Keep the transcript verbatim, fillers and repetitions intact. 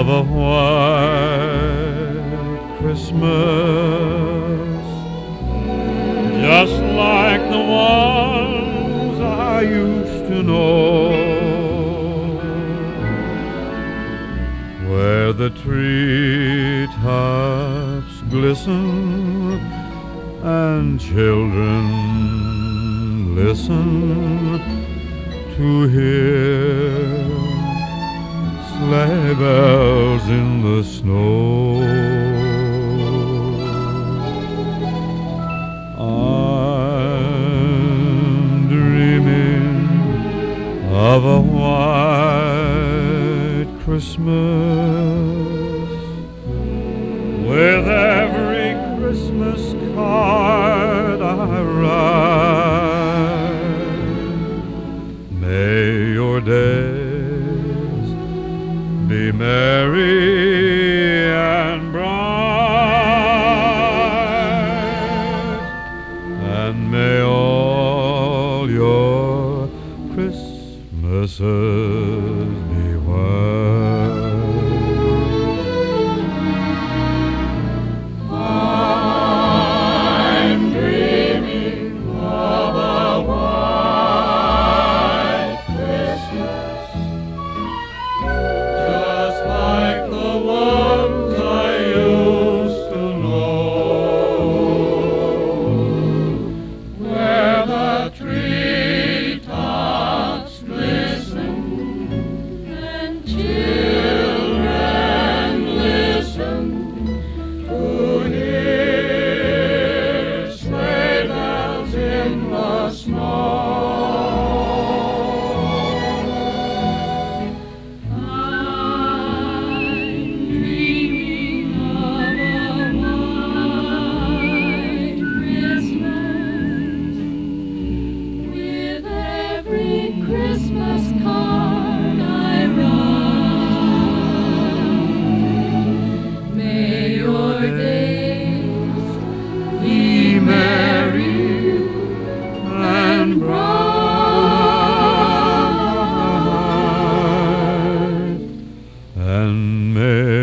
of a white Christmas, just like the ones I used to know, where the treetops glisten and children listen to hear sleigh bells in the snow. I'm dreaming of a white Christmas, with every Christmas card I write. May your days be merry and bright, and may all your Christmases be white. I'm dreaming of a white Christmas, just like the ones I used to know, where the treetops glisten and children listen to hear sleigh bells in the snow. I'm dreaming of a white Christmas, with every Christmas card I write. May your days be merry and bright, And may